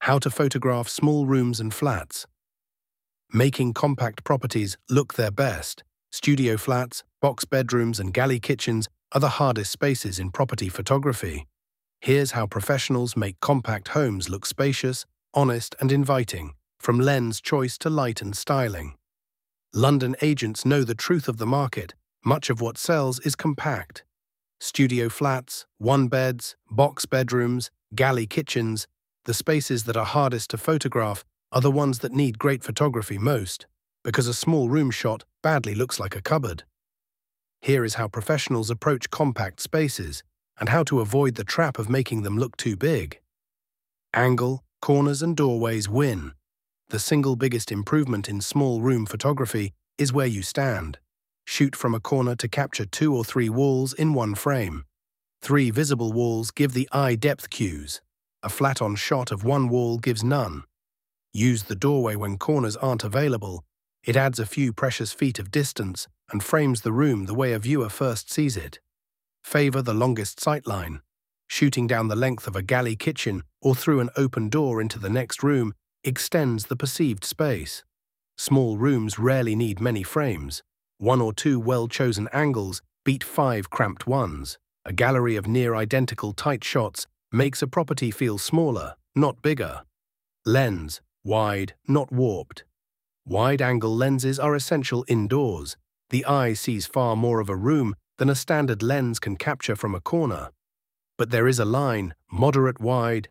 How to photograph small rooms and flats. Making compact properties look their best. Studio flats, box bedrooms, and galley kitchens are the hardest spaces in property photography. Here's how professionals make compact homes look spacious, honest, and inviting, from lens choice to light and styling. London agents know the truth of the market. Much of what sells is compact. Studio flats, one-beds, box bedrooms, galley kitchens, the spaces that are hardest to photograph are the ones that need great photography most, because a small room shot badly looks like a cupboard. Here is how professionals approach compact spaces and how to avoid the trap of making them look too big. Angle, corners, and doorways win. The single biggest improvement in small room photography is where you stand. Shoot from a corner to capture 2 or 3 walls in one frame. 3 visible walls give the eye depth cues. A flat-on shot of one wall gives none. Use the doorway when corners aren't available. It adds a few precious feet of distance and frames the room the way a viewer first sees it. Favor the longest sightline. Shooting down the length of a galley kitchen or through an open door into the next room extends the perceived space. Small rooms rarely need many frames. 1 or 2 well-chosen angles beat 5 cramped ones. A gallery of near-identical tight shots makes a property feel smaller, not bigger. Lens, wide, not warped. Wide-angle lenses are essential indoors. The eye sees far more of a room than a standard lens can capture from a corner. But there is a line. Moderate wide,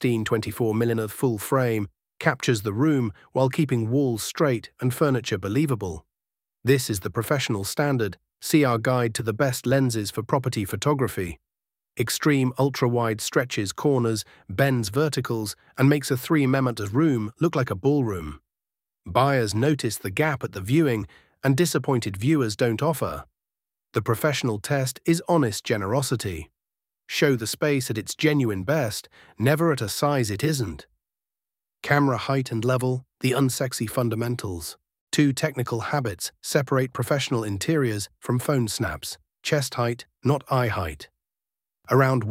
16-24mm full frame, captures the room while keeping walls straight and furniture believable. This is the professional standard. See our guide to the best lenses for property photography. Extreme ultra-wide stretches corners, bends verticals, and makes a 3mm room look like a ballroom. Buyers notice the gap at the viewing, and disappointed viewers don't offer. The professional test is honest generosity. Show the space at its genuine best, never at a size it isn't. Camera height and level, the unsexy fundamentals. 2 technical habits separate professional interiors from phone snaps. Chest height, not eye height. Around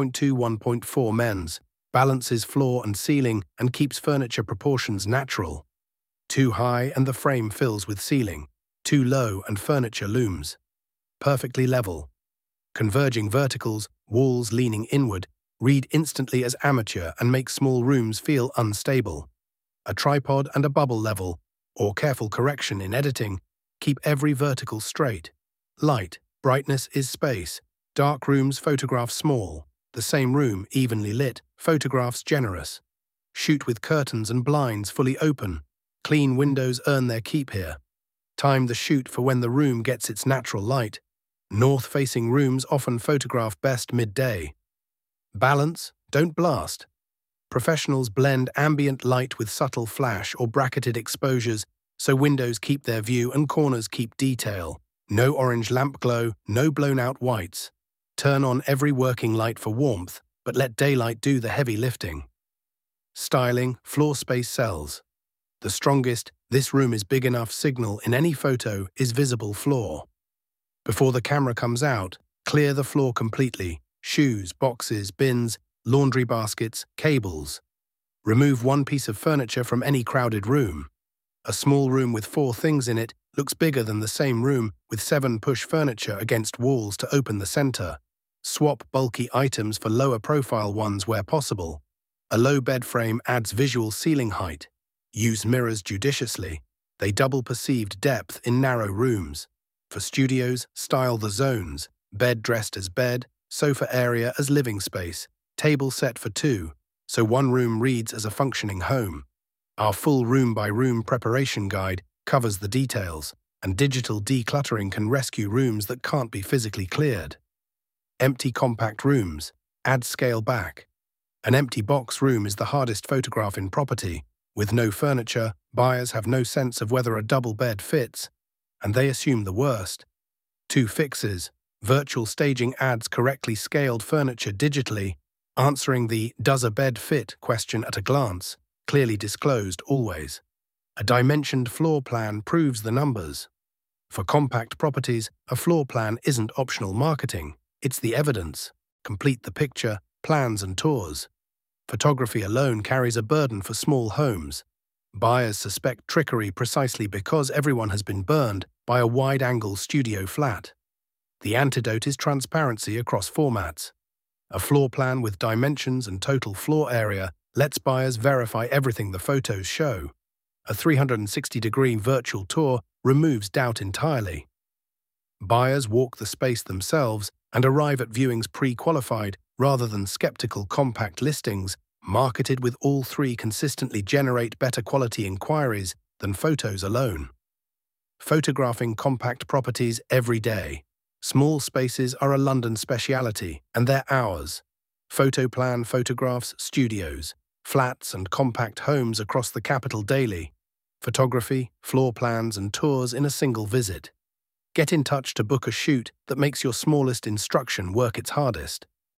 1.2–1.4 men's, balances floor and ceiling and keeps furniture proportions natural. Too high and the frame fills with ceiling. Too low and furniture looms. Perfectly level. Converging verticals, walls leaning inward, read instantly as amateur and make small rooms feel unstable. A tripod and a bubble level, or careful correction in editing, keep every vertical straight. Light, brightness is space. Dark rooms photograph small. The same room, evenly lit, photographs generous. Shoot with curtains and blinds fully open. Clean windows earn their keep here. Time the shoot for when the room gets its natural light. North-facing rooms often photograph best midday. Balance, don't blast. Professionals blend ambient light with subtle flash or bracketed exposures so windows keep their view and corners keep detail. No orange lamp glow, no blown-out whites. Turn on every working light for warmth, but let daylight do the heavy lifting. Styling, floor space sells. The strongest, "this room is big enough" signal in any photo is visible floor. Before the camera comes out, clear the floor completely. Shoes, boxes, bins, laundry baskets, cables. Remove one piece of furniture from any crowded room. A small room with 4 things in it looks bigger than the same room with 7 push furniture against walls to open the center. Swap bulky items for lower profile ones where possible. A low bed frame adds visual ceiling height. Use mirrors judiciously. They double perceived depth in narrow rooms. For studios, style the zones. Bed dressed as bed, sofa area as living space, table set for 2, so one room reads as a functioning home. Our full room-by-room preparation guide covers the details, and digital decluttering can rescue rooms that can't be physically cleared. Empty compact rooms. Add scale back. An empty box room is the hardest photograph in property. With no furniture, buyers have no sense of whether a double bed fits, and they assume the worst. 2 fixes. Virtual staging adds correctly scaled furniture digitally, answering the "does a bed fit" question at a glance, clearly disclosed always. A dimensioned floor plan proves the numbers. For compact properties, a floor plan isn't optional marketing, it's the evidence. Complete the picture, plans and tours. Photography alone carries a burden for small homes. Buyers suspect trickery precisely because everyone has been burned by a wide-angle studio flat. The antidote is transparency across formats. A floor plan with dimensions and total floor area lets buyers verify everything the photos show. A 360-degree virtual tour removes doubt entirely. Buyers walk the space themselves and arrive at viewings pre-qualified rather than skeptical compact listings. Marketed with all three consistently generate better quality inquiries than photos alone. Photographing compact properties every day. Small spaces are a London speciality, and they're ours. Photoplan photographs studios, flats and compact homes across the capital daily. Photography, floor plans and tours in a single visit. Get in touch to book a shoot that makes your smallest instruction work its hardest.